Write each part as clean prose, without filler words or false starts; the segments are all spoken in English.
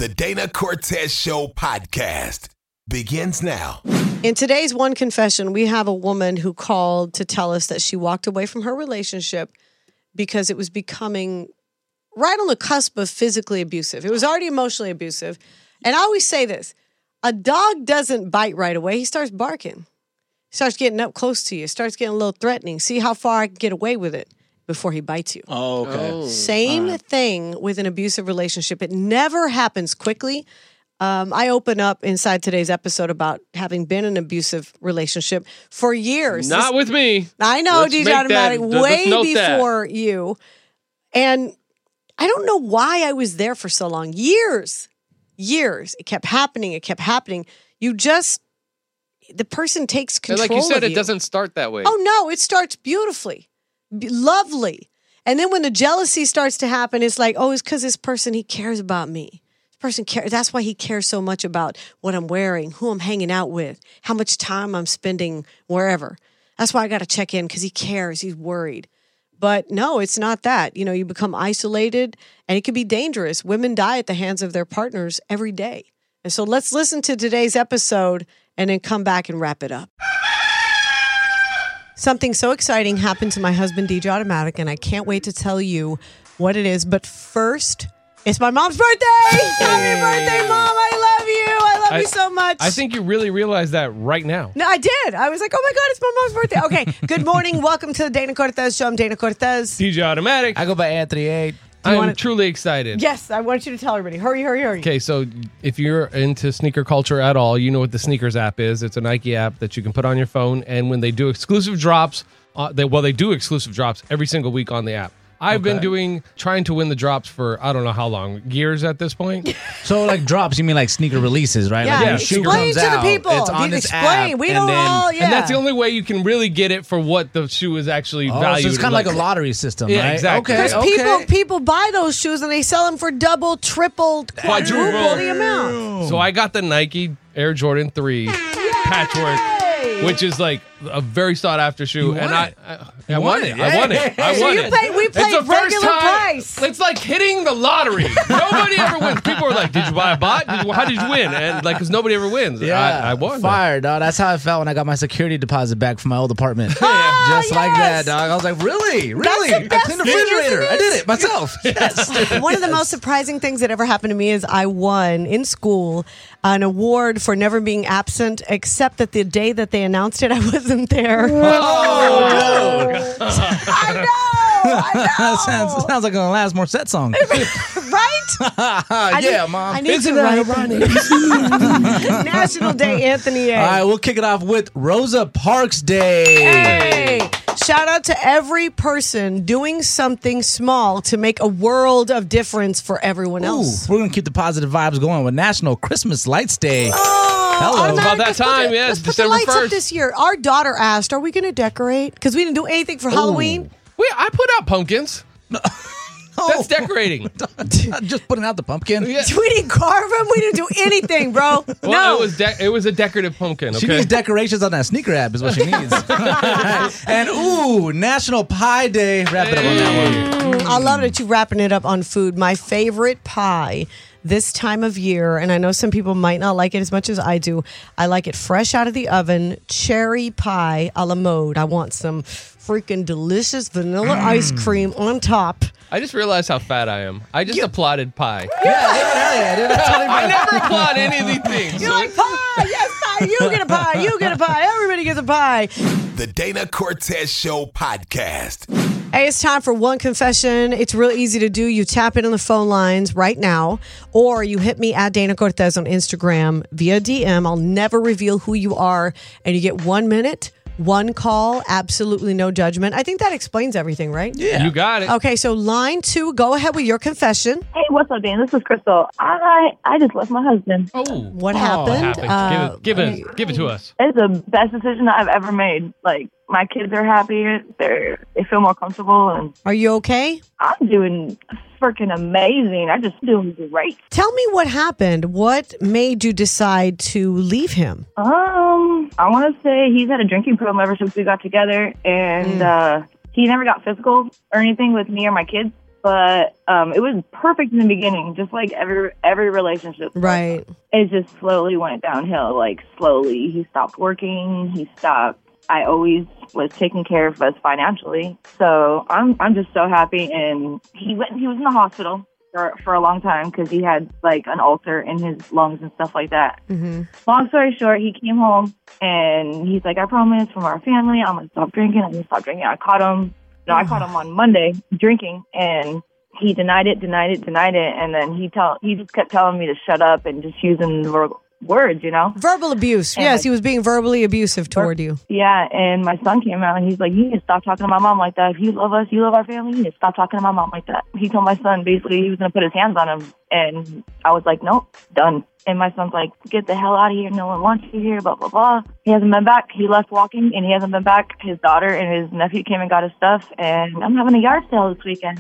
The Dana Cortez Show podcast begins now. In today's One Confession, we have a woman who called to tell us that she walked away from her relationship because it was becoming right on the cusp of physically abusive. It was already emotionally abusive. And I always say this, a dog doesn't bite right away. He starts barking. He starts getting up close to you. Starts getting a little threatening. See how far I can get away with it before he bites you. Oh, okay. Same thing with an abusive relationship. It never happens quickly. I open up inside today's episode about having been in an abusive relationship for years. Not with me. I know, Let's DJ make Automatic, that- way let's note that. before you. And I don't know why I was there for so long. Years. It kept happening. The person takes And control like you said, of it doesn't start that way. Oh, no, it starts beautifully. Lovely. And then when the jealousy starts to happen, it's like, oh, it's because this person, he cares about me. This person cares. That's why he cares so much about what I'm wearing, who I'm hanging out with, how much time I'm spending wherever. That's why I got to check in because he cares. He's worried. But no, it's not that. You know, you become isolated and it can be dangerous. Women die at the hands of their partners every day. And so let's listen to today's episode and then come back and wrap it up. Something so exciting happened to my husband, DJ Automatic, and I can't wait to tell you what it is. But first, it's my mom's birthday! Happy birthday, Mom! I love you! I love you so much. I think you really realize that right now. No, I did. I was like, oh my God, it's my mom's birthday. Okay, good morning. Welcome to the Dana Cortez Show. I'm Dana Cortez. DJ Automatic. I go by Anthony 8. I'm truly excited. Yes, I want you to tell everybody. Hurry. Okay, so if you're into sneaker culture at all, you know what the Sneakers app is. It's a Nike app that you can put on your phone, and when they do exclusive drops, they do exclusive drops every single week on the app. I've been trying to win the drops for I don't know how long, years at this point. So like drops, you mean like sneaker releases, right? Yeah, like yeah, when a shoe explain comes to the out, people. It's on You this explain. app, We and don't then- all, yeah. And that's the only way you can really get it for what the shoe is actually valued. So it's kind of like a lottery system, Yeah, right? exactly. Okay, Because people buy those shoes and they sell them for double, triple, quadruple the amount. So I got the Nike Air Jordan 3 patchwork, which is like a very sought after shoe, and I won it. I won it. So we It's played the first regular time. price. It's like hitting the lottery. Nobody ever wins. People are like, "Did you buy a bot? How did you win?" And like, because nobody ever wins. Yeah, I won. Fire, dog. That's how I felt when I got my security deposit back from my old apartment. Oh, Just like yes. that, dog. I was like, really? Really? the best I cleaned the thing, refrigerator. isn't I it? did it myself. Yes. One of the most surprising things that ever happened to me is I won in school an award for never being absent, except that the day that they announced it, I wasn't there. Oh, I know. sounds like a Last Morissette song. Right? Yeah, Mom. I need to write that. National Day, Anthony A. All right, we'll kick it off with Rosa Parks Day. Hey, shout out to every person doing something small to make a world of difference for everyone Ooh, else. we're going to keep the positive vibes going with National Christmas Lights Day. Oh, Hello. automatic, About that let's put time, the- yes, Let's put the December lights up 1st. this year. Our daughter asked, are we going to decorate? Because we didn't do anything for Halloween. Wait, I put out pumpkins. That's decorating. Just putting out the pumpkin. Yeah. We didn't carve them. We didn't do anything, bro. Well, no. it was a decorative pumpkin. She Okay. needs decorations on that sneaker app is what she needs. And National Pie Day. Wrap it up on that one. I love that you're wrapping it up on food. My favorite pie this time of year, and I know some people might not like it as much as I do. I like it fresh out of the oven, cherry pie a la mode. I want some freaking delicious vanilla ice cream on top. I just realized how fat I am. I just applauded pie. Yeah, dude. I never applaud any of these things. You're like, pie, yes, pie, you get a pie, you get a pie, everybody gets a pie. The Dana Cortez Show podcast. Hey, it's time for one confession. It's real easy to do. You tap in on the phone lines right now, or you hit me at Dana Cortez on Instagram via DM. I'll never reveal who you are, and you get 1 minute, one call, absolutely no judgment. I think that explains everything, right? Yeah. You got it. Okay, so line 2, go ahead with your confession. Hey, what's up, Dan? This is Crystal. I just left my husband. Oh, What happened? Give it to us. It's the best decision I've ever made. Like, my kids are happy. They feel more comfortable, and Are you okay? I'm doing freaking amazing. I'm just doing great. Tell me what happened. What made you decide to leave him? I want to say he's had a drinking problem ever since we got together, and he never got physical or anything with me or my kids. but it was perfect in the beginning, just like every relationship. Right. It just slowly went downhill, like slowly. He stopped working. He stopped. I always was taking care of us financially. So I'm just so happy. And he was in the hospital for a long time because he had like an ulcer in his lungs and stuff like that. Mm-hmm. Long story short, he came home and he's like, I promise from our family, I'm going to stop drinking. I'm going to stop drinking. I caught him on Monday drinking, and he denied it. And then he just kept telling me to shut up and just using the words, Verbal abuse. And yes, he was being verbally abusive toward you. Yeah, and my son came out and he's like, you need to stop talking to my mom like that. If you love us, you love our family, you need to stop talking to my mom like that. He told my son basically he was going to put his hands on him, and I was like, nope, done. And my son's like, get the hell out of here. No one wants you here, blah, blah, blah. He hasn't been back. He left walking, and he hasn't been back. His daughter and his nephew came and got his stuff, and I'm having a yard sale this weekend.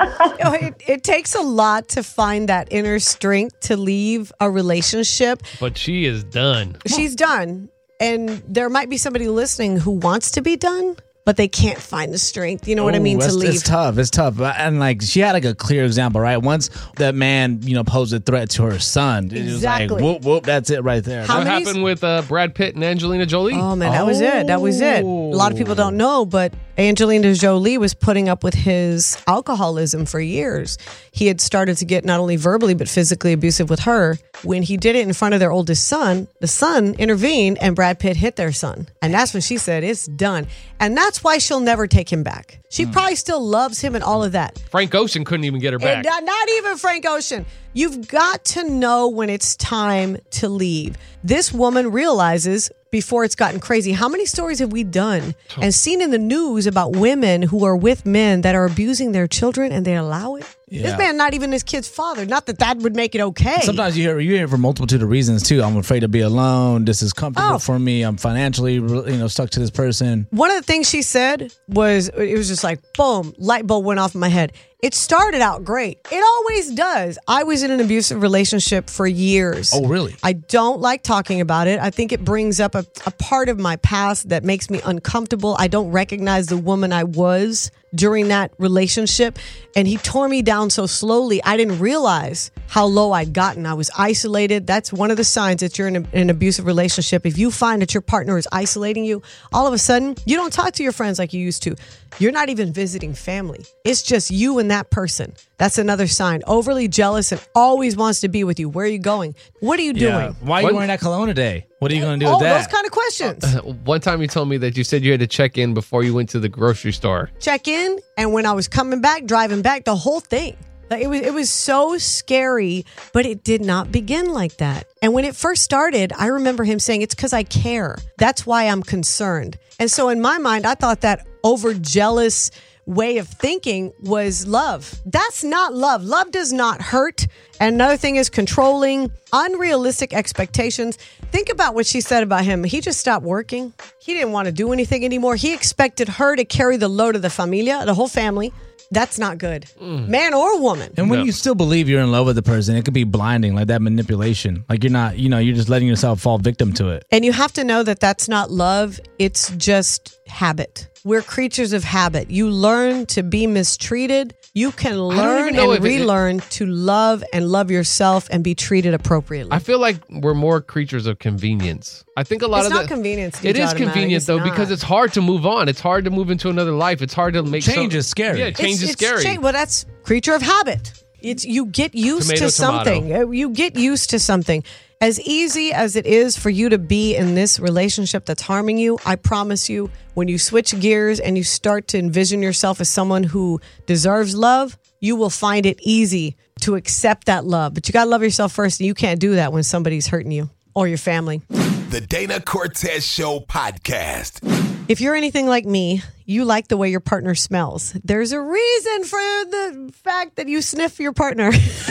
It takes a lot to find that inner strength to leave a relationship. But she is done. She's done. And there might be somebody listening who wants to be done, but they can't find the strength. You know what I mean? To leave. It's tough. It's tough. And like she had like a clear example, right? Once that man, posed a threat to her son, it Exactly. was like, whoop, whoop, that's it right there. How What many- happened with Brad Pitt and Angelina Jolie? Oh, man, that was it. That was it. A lot of people don't know, but Angelina Jolie was putting up with his alcoholism for years. He had started to get not only verbally, but physically abusive with her. When he did it in front of their oldest son, the son intervened and Brad Pitt hit their son. And that's when she said, it's done. And that's why she'll never take him back. She probably still loves him and all of that. Frank Ocean couldn't even get her back. And not even Frank Ocean. You've got to know when it's time to leave. This woman realizes before it's gotten crazy. How many stories have we done and seen in the news about women who are with men that are abusing their children and they allow it? Yeah. This man not even his kid's father. Not that would make it okay. Sometimes you hear it for multitude of reasons too. I'm afraid to be alone. This is comfortable for me. I'm financially, stuck to this person. One of the things she said was, it was just like, boom, light bulb went off in my head. It started out great. It always does. I was in an abusive relationship for years. Oh, really? I don't like talking about it. I think it brings up a part of my past that makes me uncomfortable. I don't recognize the woman I was during that relationship. And he tore me down so slowly, I didn't realize how low I'd gotten. I was isolated. That's one of the signs that you're in an abusive relationship. If you find that your partner is isolating you, all of a sudden, you don't talk to your friends like you used to. You're not even visiting family. It's just you and that person. That's another sign. Overly jealous and always wants to be with you. Where are you going? What are you doing? Why are you wearing that cologne today? What are you going to do Oh, with that? those kind of questions. One time you told me that you said you had to check in before you went to the grocery store. Check in, and when I was coming back, driving back, the whole thing. Like, it was so scary, but it did not begin like that. And when it first started, I remember him saying, it's because I care. That's why I'm concerned. And so in my mind, I thought that over-jealous way of thinking was love. That's not love. Love does not hurt. And another thing is controlling, unrealistic expectations. Think about what she said about him. He just stopped working. He didn't want to do anything anymore. He expected her to carry the load of the familia, the whole family. That's not good. Man or woman. And when you still believe you're in love with the person, it could be blinding, like that manipulation. Like you're not, you're just letting yourself fall victim to it. And you have to know that that's not love. It's just habit. We're creatures of habit. You learn to be mistreated. You can learn and relearn to love and love yourself and be treated appropriately. I feel like we're more creatures of convenience. I think a lot It's of not convenience. It is Automatic. convenient It's though not. because it's hard to move on. It's hard to move into another life. It's hard to make Change is scary. Yeah, change is scary. Well, that's creature of habit. It's you get used Tomato, to something. tomato. You get used to something. As easy as it is for you to be in this relationship that's harming you, I promise you, when you switch gears and you start to envision yourself as someone who deserves love, you will find it easy to accept that love. But you got to love yourself first, and you can't do that when somebody's hurting you or your family. The Dana Cortez Show podcast. If you're anything like me, you like the way your partner smells. There's a reason for the fact that you sniff your partner.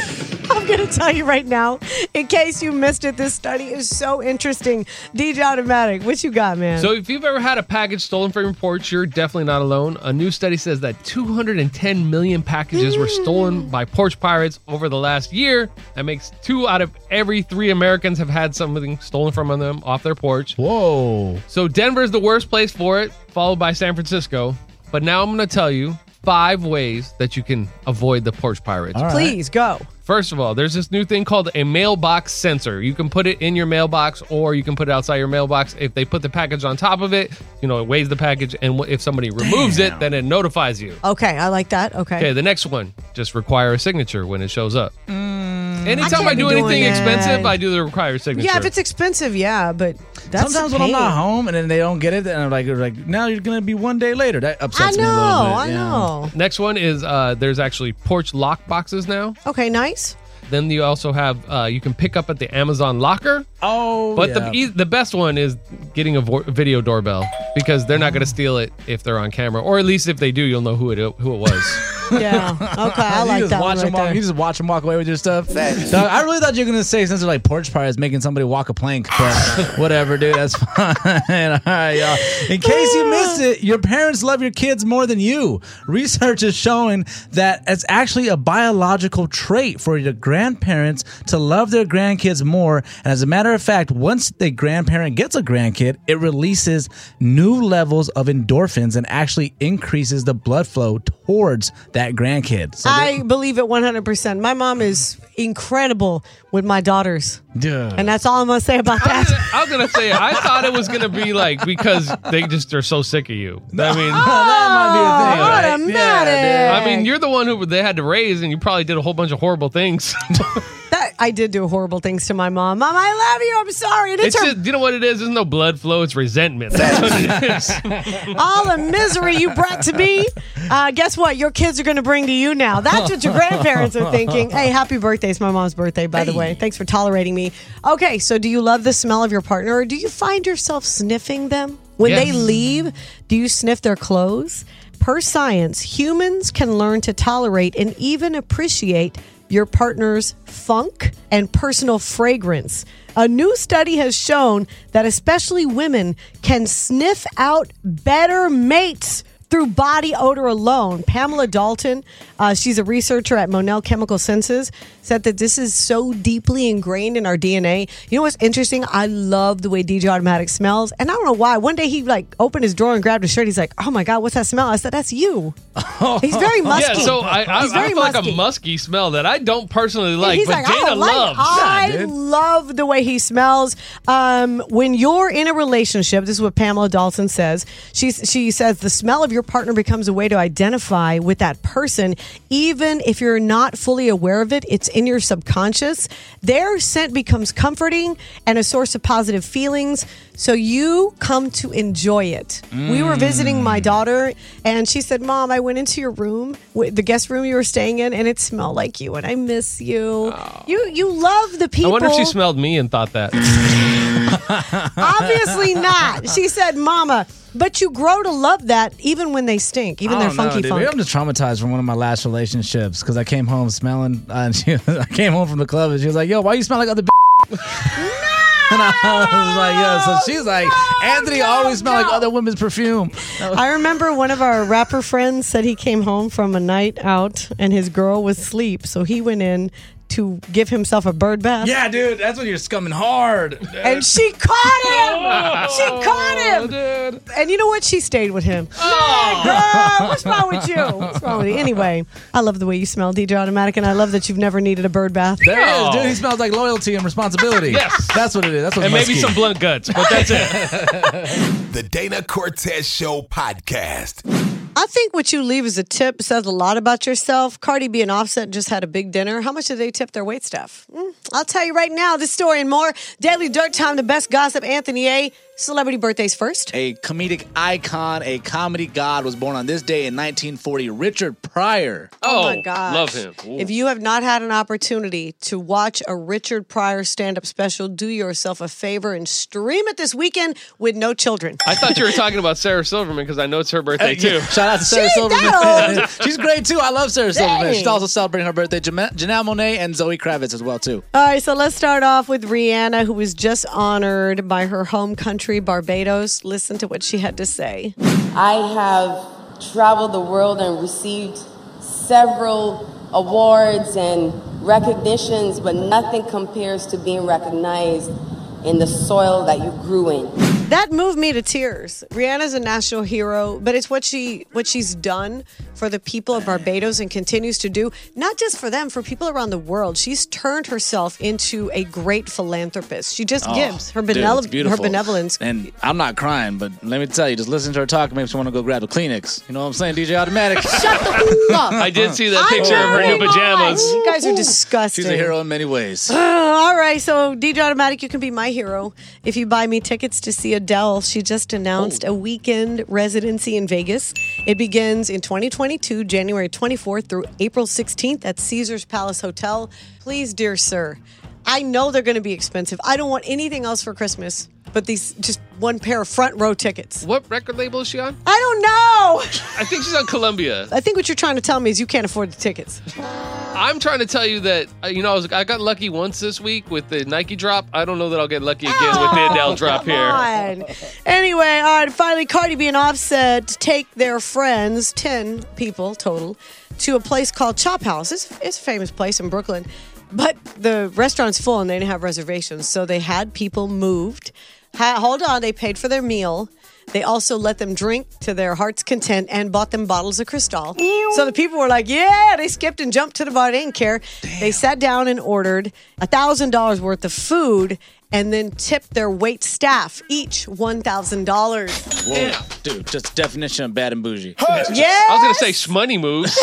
I'm going to tell you right now, in case you missed it, this study is so interesting. DJ Automatic, what you got, man? So if you've ever had a package stolen from your porch, you're definitely not alone. A new study says that 210 million packages were stolen by porch pirates over the last year. That makes 2 out of every 3 Americans have had something stolen from them off their porch. Whoa. So Denver's the worst place for it, followed by San Francisco. But now I'm going to tell you 5 ways that you can avoid the porch pirates. All right. Please go. First of all, there's this new thing called a mailbox sensor. You can put it in your mailbox or you can put it outside your mailbox. If they put the package on top of it, it weighs the package. And if somebody removes it, then it notifies you. Okay, I like that. Okay, the next one, just require a signature when it shows up. Anytime I can't do be anything doing that. expensive, I do the require signature. Yeah, if it's expensive, yeah, but that's Sometimes a when I'm pain. not home and then they don't get it, and I'm like, now you're gonna be one day later. That upsets me a little bit. I know. Next one is there's actually porch lock boxes now. Okay, nice. Then you also have you can pick up at the Amazon locker. Oh, But yeah. the best one is getting a video doorbell because they're not going to steal it if they're on camera, or at least if they do, you'll know who it was. Yeah. Okay, I You like just that watch one them right there. You just watch them walk away with your stuff. Dog, I really thought you were gonna say since they're like porch pirates making somebody walk a plank, but whatever, dude. That's fine. All right, y'all. In case you missed it, your parents love your kids more than you. Research is showing that it's actually a biological trait for your grandparents to love their grandkids more. And as a matter of fact, once the grandparent gets a grandkid, it releases new levels of endorphins and actually increases the blood flow towards that grandkid. So I believe it 100%. My mom is incredible with my daughters. Dude. And that's all I'm going to say about that. I was gonna say I thought it was gonna be like because they just are so sick of you. I mean, that might be a thing, right? automatic. Yeah, I mean, you're the one who they had to raise, and you probably did a whole bunch of horrible things. That I did do horrible things to my mom. Mom, I love you. I'm sorry. And it's It's her, just, you know what it is? There's no blood flow. It's resentment. That's what it is. all the misery you brought to me. Guess what? Your kids are going to bring to you now. That's what your grandparents are thinking. Hey, happy birthday. It's my mom's birthday, by the way. Thanks for tolerating me. Okay, so do you love the smell of your partner, or do you find yourself sniffing them? When Yes. they leave, do you sniff their clothes? Per science, humans can learn to tolerate and even appreciate your partner's funk and personal fragrance. A new study has shown that especially women can sniff out better mates through body odor alone. Pamela Dalton, she's a researcher at Monell Chemical Senses, said that this is so deeply ingrained in our DNA. You know what's interesting? I love the way DJ Automatic smells. And I don't know why. One day he opened his drawer and grabbed his shirt. He's like, oh my God, what's that smell? I said, that's you. He's very musky. Yeah, so I He's very feel like a musky. musky smell that I don't personally like, He's but like, Jada loves. I love the way he smells. When you're in a relationship, this is what Pamela Dalton says. She says the smell of your partner becomes a way to identify with that person, even if you're not fully aware of it. It's in your subconscious. Their scent becomes comforting and a source of positive feelings, so you come to enjoy it. We were visiting my daughter, and she said, Mom, I went into your room, the guest room you were staying in, and it smelled like you, and I miss you. You love the people. I wonder if she smelled me and thought that. Obviously not. She said, Mama, but you grow to love that even when they stink, even their funky funk. Maybe I'm just traumatized from one of my last relationships because I came home smelling. And I came home from the club and she was like, "Yo, why you smell like other?" And I was like, "Yo." So she's like, "Anthony always smell like other women's perfume." I remember one of our rapper friends said he came home from a night out and his girl was asleep, so he went in to give himself a bird bath. Yeah, dude, that's when you're scumming hard. And she caught him. She caught him. Dude. And you know what? She stayed with him. Yeah, girl, what's wrong with you? What's wrong with you? Anyway, I love the way you smell, DJ Automatic, and I love that you've never needed a bird bath. There he is, dude. He smells like loyalty and responsibility. Yes. That's what it is. That's what And maybe musky. some blunt guts, but that's it. The Dana Cortez Show podcast. I think what you leave as a tip says a lot about yourself. Cardi B and Offset just had a big dinner. How much did they tip their waitstaff? I'll tell you right now, this story and more. Daily Dirt Time, the best gossip. Anthony A. Celebrity birthdays first. A comedic icon, a comedy god was born on this day in 1940. Richard Pryor. Oh my gosh. Love him. Ooh. If you have not had an opportunity to watch a Richard Pryor stand-up special, do yourself a favor and stream it this weekend with no children. I thought you were talking about Sarah Silverman because I know it's her birthday too. Shout out to Sarah She ain't that Silverman. She's great too. I love Sarah Silverman. Dang. She's also celebrating her birthday. Janelle Monáe and Zoe Kravitz as well too. All right, so let's start off with Rihanna, who was just honored by her home country, Barbados. Listen to what she had to say. I have traveled the world and received several awards and recognitions, but nothing compares to being recognized in the soil that you grew in. That moved me to tears. Rihanna's a national hero, but it's what she's done for the people of Barbados and continues to do, not just for them, for people around the world. She's turned herself into a great philanthropist. She just gives her benevolence. And I'm not crying, but let me tell you, just listening to her talk makes me want to go grab a Kleenex. You know what I'm saying, DJ Automatic? Shut the up. I did see that picture of her new pajamas. You guys are disgusting. She's a hero in many ways. All right, so DJ Automatic, you can be my hero if you buy me tickets to see Adele. She just announced a weekend residency in Vegas. It begins in 2022, January 24th through April 16th at Caesars Palace Hotel. Please, dear sir, I know they're going to be expensive. I don't want anything else for Christmas but these just one pair of front row tickets. What record label is she on? I don't know. I think she's on Columbia. I think what you're trying to tell me is you can't afford the tickets. I'm trying to tell you that, I got lucky once this week with the Nike drop. I don't know that I'll get lucky again with the Adele drop here. On. Anyway, all right, finally, Cardi B and Offset take their friends, 10 people total, to a place called Chop House. It's a famous place in Brooklyn. But the restaurant's full and they didn't have reservations. So they had people moved. Hold on, they paid for their meal. They also let them drink to their heart's content and bought them bottles of Cristal. So the people were like, yeah, they skipped and jumped to the bar. They didn't care. Damn. They sat down and ordered $1,000 worth of food and then tipped their wait staff each $1,000. Whoa, yeah. Dude, just definition of bad and bougie. Yes! I was going to say shmoney moves.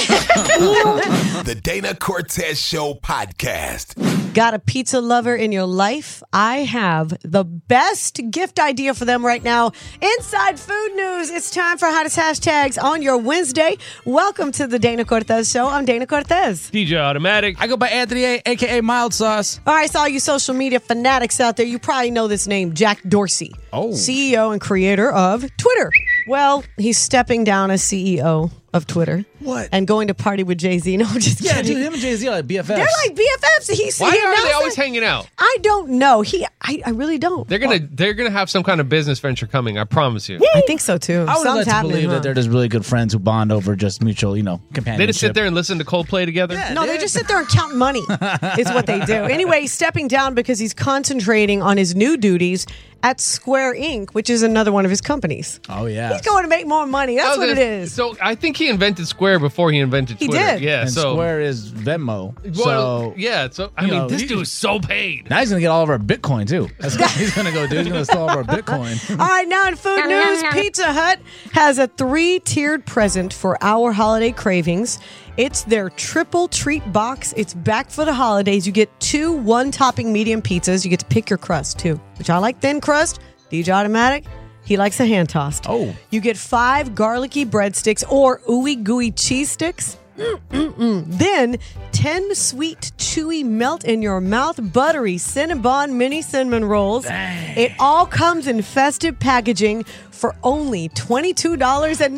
The Dana Cortez Show podcast. Got a pizza lover in your life? I have the best gift idea for them right now. Inside Food News. It's time for hottest hashtags on your Wednesday. Welcome to the Dana Cortez Show. I'm Dana Cortez. DJ Automatic. I go by Anthony A, a.k.a. Mild Sauce. All right, so all you social media fanatics out there, you probably know this name, Jack Dorsey. CEO and creator of Twitter. Well, he's stepping down as CEO of Twitter. What? And going to party with Jay-Z. No, I'm just kidding. Dude, him and Jay-Z are like BFFs. They're like BFFs. Why are they always hanging out? I don't know. I really don't. They're gonna have some kind of business venture coming. I promise you. I think so too. I would like to believe that they're just really good friends who bond over just mutual, companionship. They just sit there and listen to Coldplay together? Yeah, no, they just sit there and count money is what they do. Anyway, he's stepping down because he's concentrating on his new duties at Square Inc., which is another one of his companies. Oh, yeah. He's going to make more money. That's what it is. So I think he invented Square before he invented Twitter. He did. Yeah, and Square is Venmo. Well, I mean, this dude's so paid. Now he's going to get all of our Bitcoin, too. That's what he's going to go do. He's going to steal all of our Bitcoin. All right, now in food news, Pizza Hut has a 3-tiered present for our holiday cravings. It's their triple treat box. It's back for the holidays. You get 2 one-topping medium pizzas. You get to pick your crust, too, which I like thin crust. DJ Automatic, he likes a hand-tossed. Oh. You get 5 garlicky breadsticks or ooey-gooey cheese sticks. Then 10 sweet, chewy, melt-in-your-mouth, buttery Cinnabon mini cinnamon rolls. Dang. It all comes in festive packaging for only $22.99.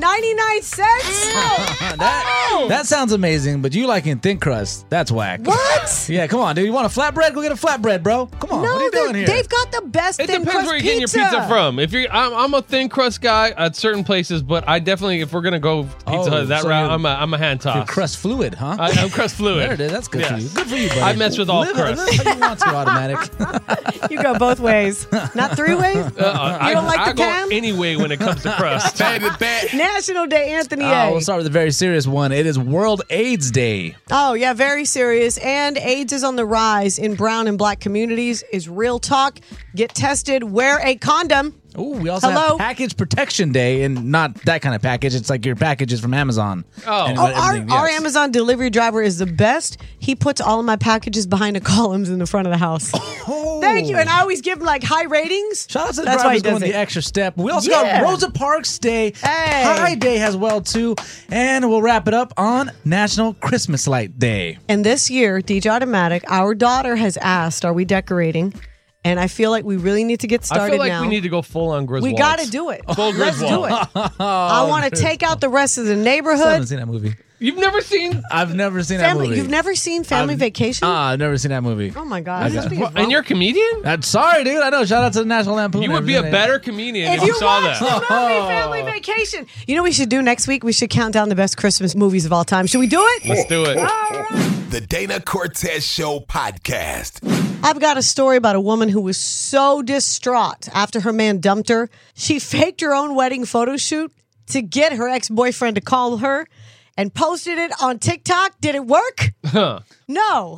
That sounds amazing, but you liking thin crust. That's whack. What? Yeah, come on, dude. You want a flatbread? Go get a flatbread, bro. Come on. No, what are you doing here? They've got the best It thin depends crust where you're getting your pizza from. If I'm a thin crust guy at certain places, but I definitely, if we're gonna go Pizza Hut that route, I'm a hand toss. You're crust fluid, huh? I'm crust fluid. There it is. That's good for you. Good for you, buddy. I mess with all crust. Live how you want to, Automatic. You go both ways. Not 3 ways? You don't like the pan? I go any way when it comes to crust. National Day, Anthony A. We'll start with a very serious one. It is World AIDS Day. Oh, yeah, very serious. And AIDS is on the rise in brown and black communities is real talk. Get tested. Wear a condom. Ooh, we also have Package Protection Day, and not that kind of package. It's like your packages from Amazon. Our Amazon delivery driver is the best. He puts all of my packages behind the columns in the front of the house. Thank you. And I always give him high ratings. Shout out to the drivers going the extra step. We also got Rosa Parks Day. High Day as well, too. And we'll wrap it up on National Christmas Light Day. And this year, DJ Automatic, our daughter has asked, are we decorating? And I feel like we really need to get started now. I feel like we need to go full on Griswold. We got to do it. Full Griswold. Let's do it. I want to take out the rest of the neighborhood. I haven't seen that movie. You've never seen? I've never seen that movie. You've never seen Family Vacation? I've never seen that movie. Oh, my God. And you're a comedian? I'm sorry, dude. I know. Shout out to the National Lampoon. You would be a better comedian if you saw that. The movie Family Vacation. You know what we should do next week? We should count down the best Christmas movies of all time. Should we do it? Let's do it. All right. The Dana Cortez Show podcast. I've got a story about a woman who was so distraught after her man dumped her. She faked her own wedding photo shoot to get her ex-boyfriend to call her and posted it on TikTok. Did it work? No.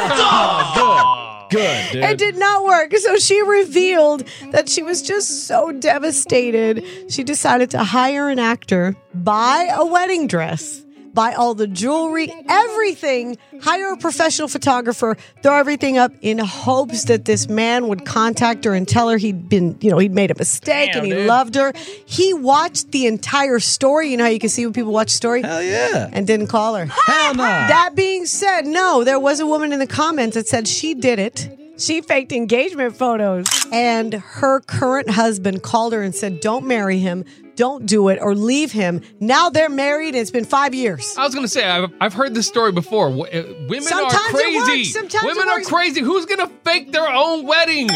Good, dude. It did not work. So she revealed that she was just so devastated. She decided to hire an actor, buy a wedding dress, buy all the jewelry, everything, hire a professional photographer, throw everything up in hopes that this man would contact her and tell her he'd made a mistake and he loved her. He watched the entire story. You know how you can see when people watch a story? Hell yeah. And didn't call her. Hell no. That being said, no, there was a woman in the comments that said she did it. She faked engagement photos. And her current husband called her and said, don't marry him. Don't do it or leave him. Now they're married and it's been 5 years. I was going to say, I've heard this story before. Women Sometimes are crazy. it works. Sometimes Women it are works. crazy. Who's going to fake their own wedding?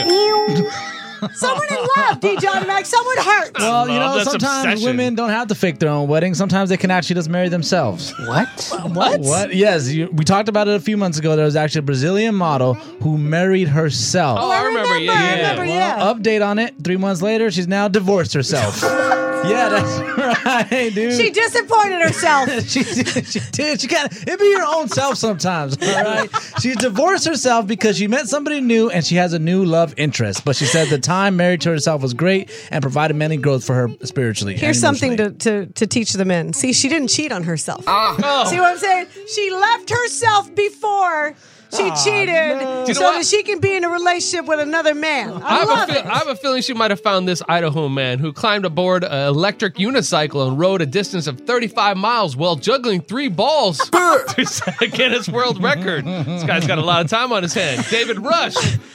Someone in love, DJ Automatic. Someone hurt. Well, you know, That's sometimes obsession. women don't have to fake their own wedding. Sometimes they can actually just marry themselves. What? Yes, we talked about it a few months ago. There was actually a Brazilian model who married herself. Oh, I remember. Well, update on it. 3 months later, she's now divorced herself. Yeah, that's right, dude. She disappointed herself. She did. She got it. Be your own self sometimes. All right. She divorced herself because she met somebody new and she has a new love interest. But she said the time married to herself was great and provided many growth for her spiritually. Here's and something emotionally. to teach the men. See, she didn't cheat on herself. See what I'm saying? She left herself before she cheated You know so what? that she can be in a relationship with another man. I love it. I have a feeling she might have found this Idaho man who climbed aboard an electric unicycle and rode a distance of 35 miles while juggling 3 balls to set a Guinness World Record. This guy's got a lot of time on his hands. David Rush,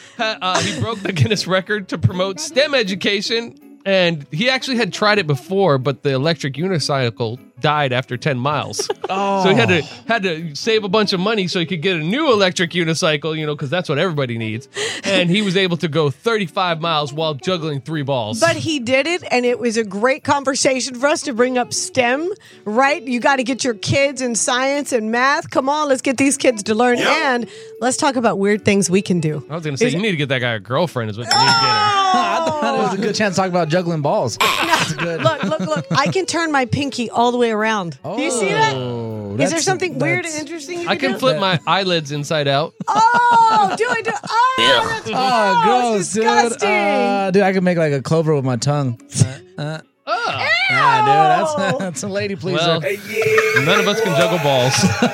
he broke the Guinness record to promote STEM education. And he actually had tried it before, but the electric unicycle died after 10 miles. So he had to save a bunch of money so he could get a new electric unicycle, because that's what everybody needs. And he was able to go 35 miles while juggling 3 balls. But he did it, and it was a great conversation for us to bring up STEM, right? You got to get your kids in science and math. Come on, let's get these kids to learn. And let's talk about weird things we can do. I was going to say, you need to get that guy a girlfriend is what you need to get her. I thought it was a good chance to talk about juggling balls. That's good. Look. I can turn my pinky all the way around. Do you see that? Is there something weird and interesting you I can do? flip my eyelids inside out. Oh, do it. Oh, that's Oh, gross, disgusting. dude. Dude, I can make like a clover with my tongue. Yeah, dude, that's a lady pleaser. Well, none of us can juggle balls.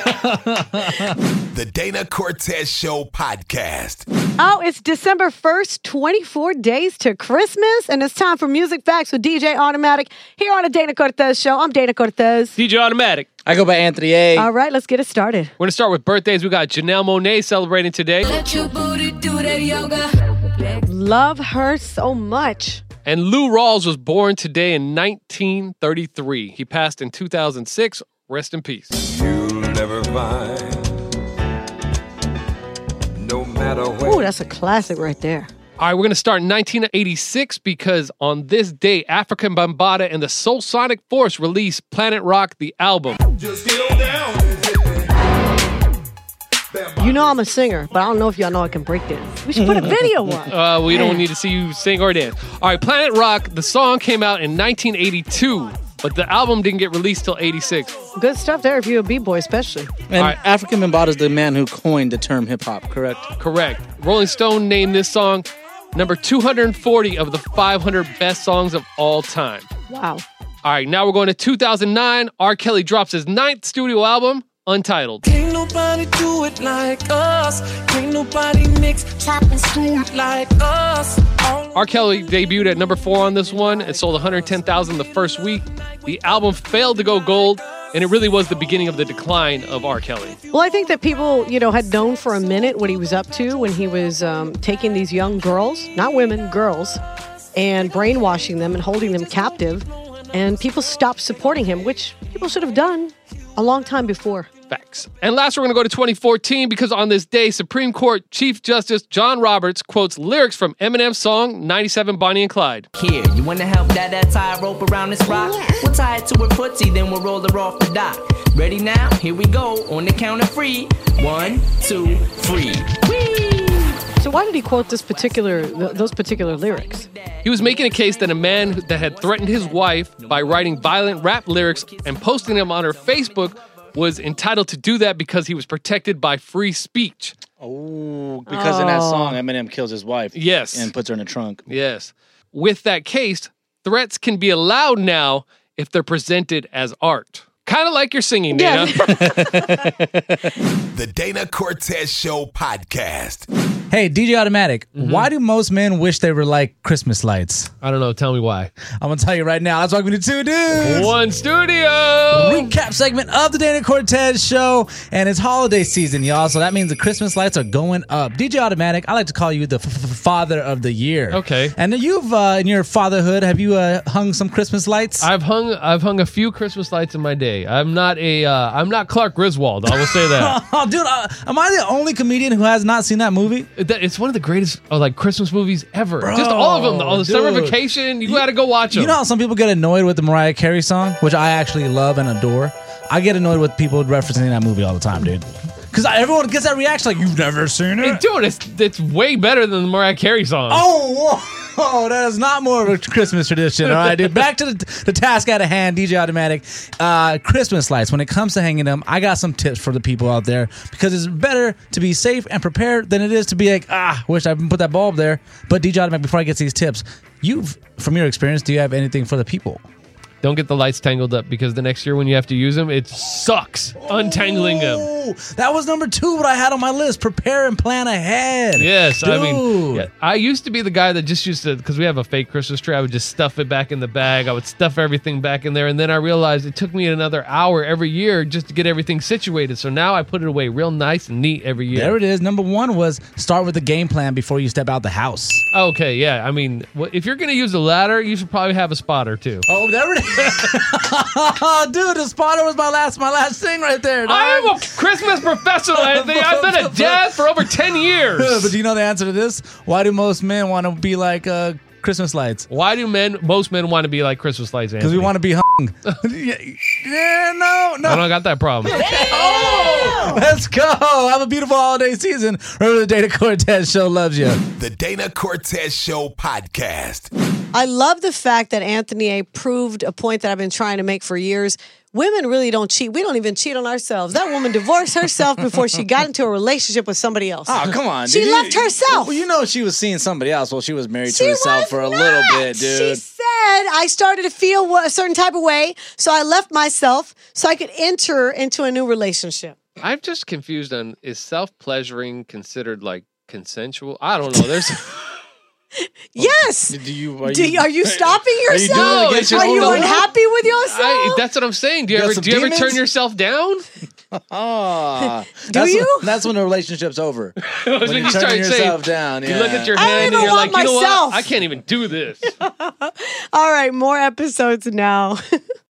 The Dana Cortez Show podcast. Oh, it's December 1st, 24 days to Christmas, and it's time for Music Facts with DJ Automatic here on the Dana Cortez Show. I'm Dana Cortez. DJ Automatic. I go by Anthony A. All right, let's get it started. We're going to start with birthdays. We got Janelle Monáe celebrating today. Let your booty do that yoga. Love her so much. And Lou Rawls was born today in 1933. He passed in 2006. Rest in peace. You'll never find, no matter where. Ooh, that's a classic right there. All right, we're going to start in 1986 because on this day, African Bambaataa and the Soul Sonic Force released Planet Rock, the album. Just get on down. You know I'm a singer, but I don't know if y'all know I can break dance. We should put a video on. We don't need to see you sing or dance. All right, Planet Rock, the song came out in 1982, but the album didn't get released till 86. Good stuff there if you're a B-boy especially. And All right. African Bambaataa is the man who coined the term hip hop, correct? Correct. Rolling Stone named this song number 240 of the 500 best songs of all time. Wow. All right, now we're going to 2009. R. Kelly drops his 9th studio album, Untitled. Can't nobody do it like us. Can't nobody mix, chop, and screw like us. R. Kelly debuted at number 4 on this one. It sold 110,000 the first week. The album failed to go gold, and it really was the beginning of the decline of R. Kelly. Well, I think that people, had known for a minute what he was up to when he was taking these young girls, not women, girls, and brainwashing them and holding them captive. And people stopped supporting him, which people should have done a long time before. Facts. And last, we're going to go to 2014 because on this day, Supreme Court Chief Justice John Roberts quotes lyrics from Eminem's song 97 Bonnie and Clyde. Here, you wanna help that tie rope around this rock? We'll tie it to a footsie, then we'll roll her off the dock. Ready now? Here we go. On the count of 3. 1, 2, 3. Whee! So why did he quote those particular lyrics? He was making a case that a man that had threatened his wife by writing violent rap lyrics and posting them on her Facebook was entitled to do that because he was protected by free speech. Oh, because in that song, Eminem kills his wife. Yes. And puts her in the trunk. Yes. With that case, threats can be allowed now if they're presented as art. Kind of like you're singing, Dana. The Dana Cortez Show podcast. Hey, DJ Automatic, why do most men wish they were like Christmas lights? I don't know. Tell me why. I'm going to tell you right now. That's why we do 2 dudes. 1 studio. Recap segment of the Dana Cortez Show. And it's holiday season, y'all. So that means the Christmas lights are going up. DJ Automatic, I like to call you the father of the year. Okay. And you've, in your fatherhood, have you hung some Christmas lights? I've hung a few Christmas lights in my day. I'm not Clark Griswold. I will say that. Oh, dude, am I the only comedian who has not seen that movie? It's one of the greatest Christmas movies ever. Bro, just all of them. All the Summer dude. Vacation. You got to go watch them. You know how some people get annoyed with the Mariah Carey song, which I actually love and adore? I get annoyed with people referencing that movie all the time, dude. Because everyone gets that reaction like, you've never seen it? Hey, dude, it's way better than the Mariah Carey song. Oh, that is not more of a Christmas tradition. All right, dude. Back to the task at hand, DJ Automatic. Christmas lights. When it comes to hanging them, I got some tips for the people out there because it's better to be safe and prepared than it is to be like, wish I put that bulb there. But DJ Automatic, before I get to these tips, from your experience, do you have anything for the people? Don't get the lights tangled up because the next year when you have to use them, it sucks untangling them. That was number 2 what I had on my list. Prepare and plan ahead. Yes, dude. I mean, I used to be the guy that just used to, because we have a fake Christmas tree, I would just stuff it back in the bag. I would stuff everything back in there. And then I realized it took me another hour every year just to get everything situated. So now I put it away real nice and neat every year. There it is. Number 1 was start with the game plan before you step out the house. Okay, yeah. I mean, if you're going to use a ladder, you should probably have a spotter too. Oh, there it is. Dude, the spotter was my last thing right there. Dog. I am a Christmas professional, Anthony. I've been a dad for over 10 years. But do you know the answer to this? Why do most men want to be like Christmas lights? Why do most men want to be like Christmas lights, Anthony? Because we want to be hung. No. I don't got that problem. Let's go. Have a beautiful holiday season. Remember, the Dana Cortez Show loves you. The Dana Cortez Show podcast. I love the fact that Anthony A. proved a point that I've been trying to make for years. Women really don't cheat. We don't even cheat on ourselves. That woman divorced herself before she got into a relationship with somebody else. Oh, come on. She left herself. Well, you know she was seeing somebody else while she was married to herself for a little bit, dude. She said, I started to feel a certain type of way, so I left myself so I could enter into a new relationship. I'm just confused on, is self-pleasuring considered like consensual? I don't know. There's... Yes. Are you stopping Are you yourself? doing it against your Are you own will? unhappy with yourself? That's what I'm saying. Do you ever demons? turn yourself down? That's when the relationship's over. When When you you turn start yourself saying, down. You look at your I don't hand and even you're want like, you know myself. what? I can't even do this. All right, more episodes now.